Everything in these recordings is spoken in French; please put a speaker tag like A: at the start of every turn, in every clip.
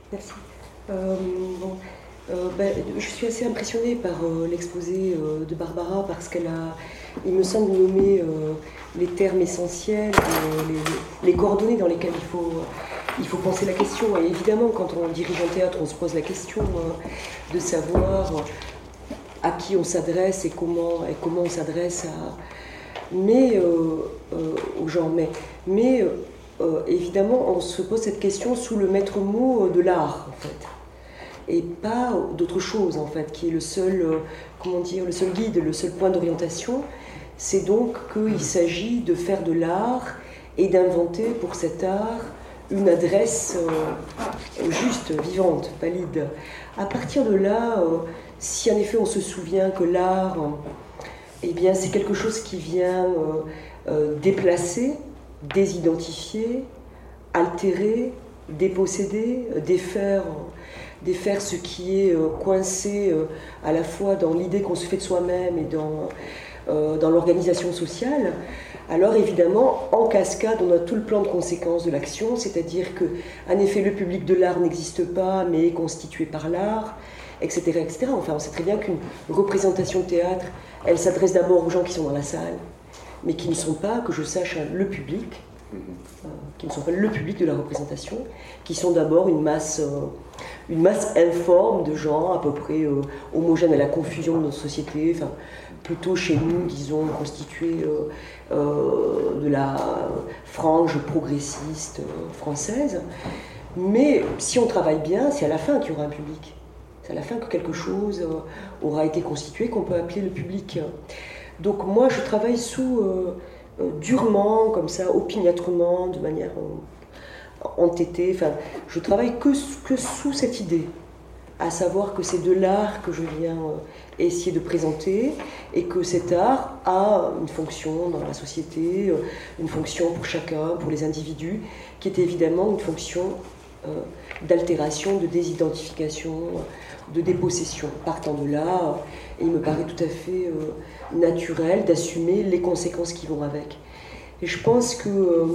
A: Merci. Bon, je suis assez impressionnée par l'exposé de Barbara parce qu'elle a, il me semble, nommé les termes essentiels, les coordonnées dans lesquelles il faut penser la question. Et évidemment, quand on dirige un théâtre, on se pose la question de savoir à qui on s'adresse et comment on s'adresse aux gens. Mais évidemment, on se pose cette question sous le maître mot de l'art, en fait. Et pas d'autre chose, en fait, qui est le seul, le seul guide, le seul point d'orientation. C'est donc qu'il s'agit de faire de l'art et d'inventer pour cet art une adresse juste, vivante, valide. À partir de là, si en effet on se souvient que l'art, eh bien, c'est quelque chose qui vient déplacer, désidentifier, altérer, déposséder, défaire ce qui est coincé à la fois dans l'idée qu'on se fait de soi-même et dans l'organisation sociale, alors évidemment, en cascade, on a tout le plan de conséquences de l'action, c'est-à-dire qu'en effet, le public de l'art n'existe pas, mais est constitué par l'art, etc., etc. Enfin, on sait très bien qu'une représentation de théâtre, elle s'adresse d'abord aux gens qui sont dans la salle, mais qui ne sont pas, que je sache, le public, qui ne sont pas le public de la représentation, qui sont d'abord une masse informe de gens à peu près homogènes à la confusion de notre société, enfin, plutôt chez nous, disons, constitués de la frange progressiste française. Mais si on travaille bien, c'est à la fin qu'il y aura un public. C'est à la fin que quelque chose aura été constitué qu'on peut appeler le public. Donc moi, je travaille durement, comme ça, opiniâtrement, de manière entêtée. Enfin, je travaille que sous cette idée, à savoir que c'est de l'art que je viens essayer de présenter et que cet art a une fonction dans la société, une fonction pour chacun, pour les individus, qui est évidemment une fonction d'altération, de désidentification, de dépossession. Partant de là, il me paraît tout à fait naturel d'assumer les conséquences qui vont avec. Et je pense que,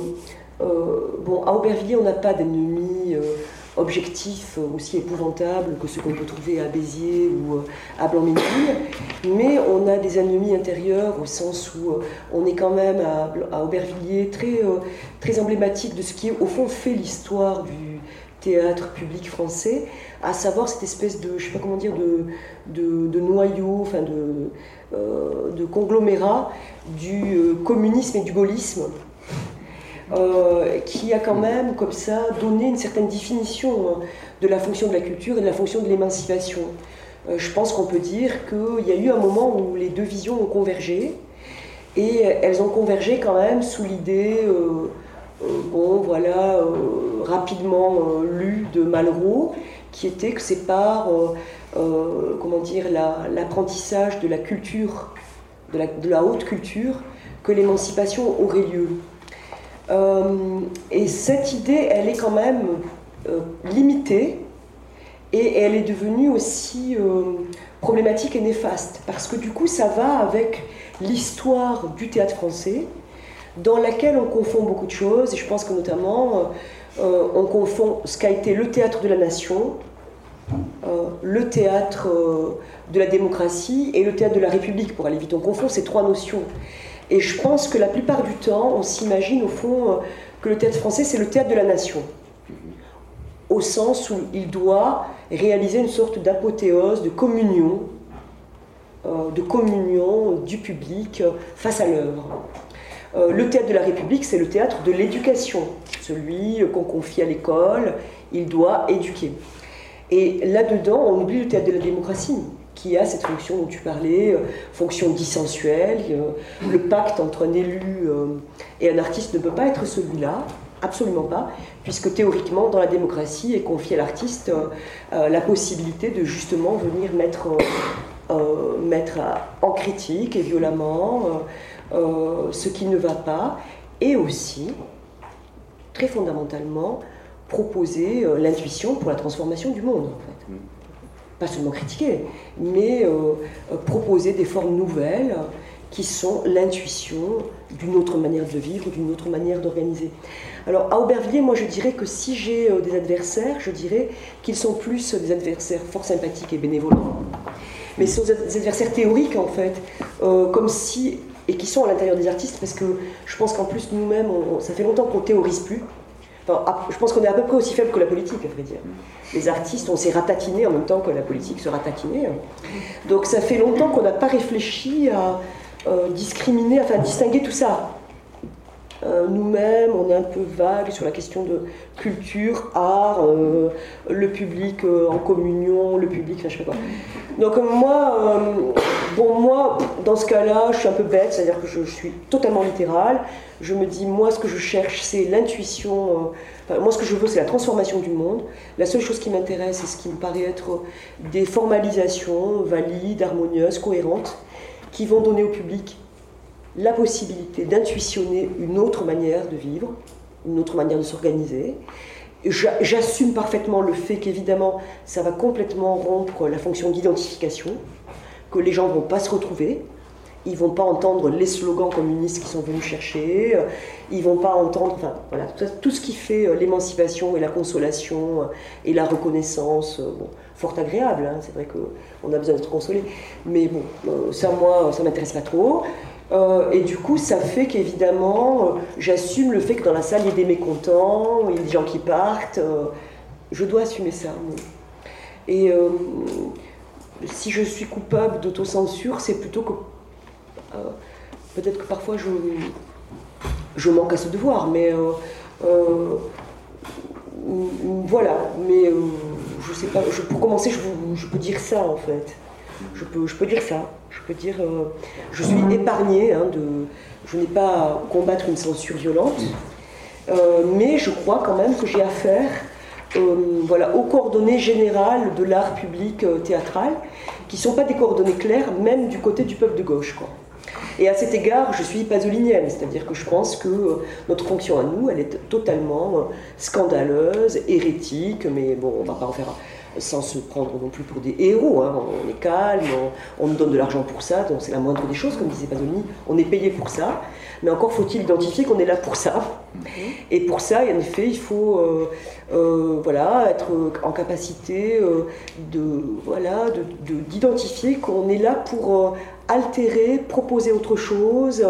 A: à Aubervilliers, on n'a pas d'ennemis objectifs aussi épouvantables que ceux qu'on peut trouver à Béziers ou à Blanc-Ménil, mais on a des ennemis intérieurs au sens où on est quand même à Aubervilliers très emblématique de ce qui, au fond, fait l'histoire du théâtre public français, à savoir cette espèce de, je ne sais pas comment dire, de noyau, enfin de conglomérat du communisme et du gaullisme, qui a quand même, comme ça, donné une certaine définition de la fonction de la culture et de la fonction de l'émancipation. Je pense qu'on peut dire qu'il y a eu un moment où les deux visions ont convergé, et elles ont convergé quand même sous l'idée, rapidement lue de Malraux, qui était que c'est par l'apprentissage de la culture, de la haute culture, que l'émancipation aurait lieu. Et cette idée, elle est quand même limitée, et elle est devenue aussi problématique et néfaste, parce que du coup ça va avec l'histoire du théâtre français, dans laquelle on confond beaucoup de choses, et je pense que notamment on confond ce qu'a été le théâtre de la nation, le théâtre de la démocratie et le théâtre de la République, pour aller vite. On confond ces trois notions. Et je pense que la plupart du temps, on s'imagine au fond que le théâtre français, c'est le théâtre de la nation, au sens où il doit réaliser une sorte d'apothéose, de communion du public face à l'œuvre. Le théâtre de la République, c'est le théâtre de l'éducation, celui qu'on confie à l'école, il doit éduquer. Et là-dedans, on oublie le théâtre de la démocratie, qui a cette fonction dont tu parlais, fonction dissensuelle. Le pacte entre un élu et un artiste ne peut pas être celui-là, absolument pas, puisque théoriquement, dans la démocratie, est confiée à l'artiste la possibilité de justement venir mettre en critique et violemment ce qui ne va pas, et aussi, très fondamentalement, proposer l'intuition pour la transformation du monde, en fait. Pas seulement critiquer, mais proposer des formes nouvelles qui sont l'intuition d'une autre manière de vivre, d'une autre manière d'organiser. Alors à Aubervilliers, moi je dirais que si j'ai des adversaires, je dirais qu'ils sont plus des adversaires fort sympathiques et bénévolents. Mais ce sont des adversaires théoriques en fait, comme si, et qui sont à l'intérieur des artistes, parce que je pense qu'en plus nous-mêmes, ça fait longtemps qu'on ne théorise plus. Enfin, je pense qu'on est à peu près aussi faible que la politique, à vrai dire. Les artistes, on s'est ratatinés en même temps que la politique se ratatinait. Donc ça fait longtemps qu'on n'a pas réfléchi à discriminer, enfin distinguer tout ça. Nous-mêmes, on est un peu vague sur la question de culture, art, le public en communion, le public, enfin je sais pas quoi. Donc moi, dans ce cas-là, je suis un peu bête, c'est-à-dire que je suis totalement littérale. Je me dis, moi, ce que je cherche, c'est l'intuition. Moi, ce que je veux, c'est la transformation du monde. La seule chose qui m'intéresse, c'est ce qui me paraît être des formalisations valides, harmonieuses, cohérentes, qui vont donner au public la possibilité d'intuitionner une autre manière de vivre, une autre manière de s'organiser. J'assume parfaitement le fait qu'évidemment, ça va complètement rompre la fonction d'identification, que les gens ne vont pas se retrouver, ils ne vont pas entendre les slogans communistes qui sont venus chercher, ils ne vont pas entendre, enfin voilà, tout ce qui fait l'émancipation et la consolation et la reconnaissance, bon, fort agréable, hein, c'est vrai qu'on a besoin d'être consolé, mais bon, ça moi, ça ne m'intéresse pas trop. Et du coup, ça fait qu'évidemment, j'assume le fait que dans la salle, il y ait des mécontents, il y a des gens qui partent. Je dois assumer ça. Et si je suis coupable d'autocensure, c'est plutôt que... peut-être que parfois, je manque à ce devoir, mais... voilà. Mais je sais pas, pour commencer, je peux dire ça, en fait. Je peux dire ça. Je peux dire, je suis épargnée, je n'ai pas à combattre une censure violente, mais je crois quand même que j'ai affaire aux coordonnées générales de l'art public théâtral, qui ne sont pas des coordonnées claires, même du côté du peuple de gauche, quoi. Et à cet égard, je suis pasolinienne, c'est-à-dire que je pense que notre fonction à nous, elle est totalement scandaleuse, hérétique, mais bon, on ne va pas en faire sans se prendre non plus pour des héros, hein. On est calme, on nous donne de l'argent pour ça, donc c'est la moindre des choses, comme disait Pasolini, on est payé pour ça, mais encore faut-il identifier qu'on est là pour ça. Et pour ça, en effet, il faut être en capacité d'identifier qu'on est là pour altérer, proposer autre chose,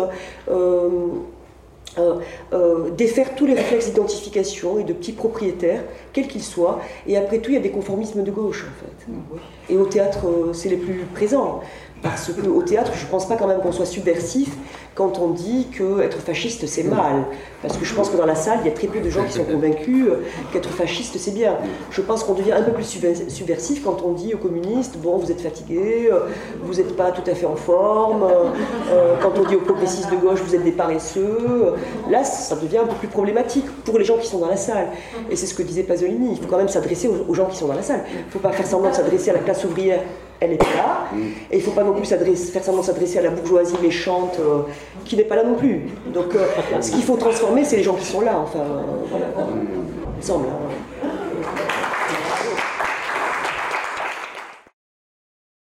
A: défaire tous les réflexes d'identification et de petits propriétaires, quels qu'ils soient. Et après tout, il y a des conformismes de gauche, en fait. Et au théâtre, c'est les plus présents. Parce qu'au théâtre, je ne pense pas quand même qu'on soit subversif quand on dit qu'être fasciste, c'est mal. Parce que je pense que dans la salle, il y a très peu de gens qui sont convaincus qu'être fasciste, c'est bien. Je pense qu'on devient un peu plus subversif quand on dit aux communistes, bon, vous êtes fatigués, vous n'êtes pas tout à fait en forme. Quand on dit aux progressistes de gauche, vous êtes des paresseux. Là, ça devient un peu plus problématique pour les gens qui sont dans la salle. Et c'est ce que disait Pasolini, il faut quand même s'adresser aux gens qui sont dans la salle. Il ne faut pas faire semblant de s'adresser à la classe ouvrière. Elle est là, et il ne faut pas non plus faire semblant de s'adresser à la bourgeoisie méchante qui n'est pas là non plus. Donc ce qu'il faut transformer, c'est les gens qui sont là, enfin, voilà. Il me semble. Hein.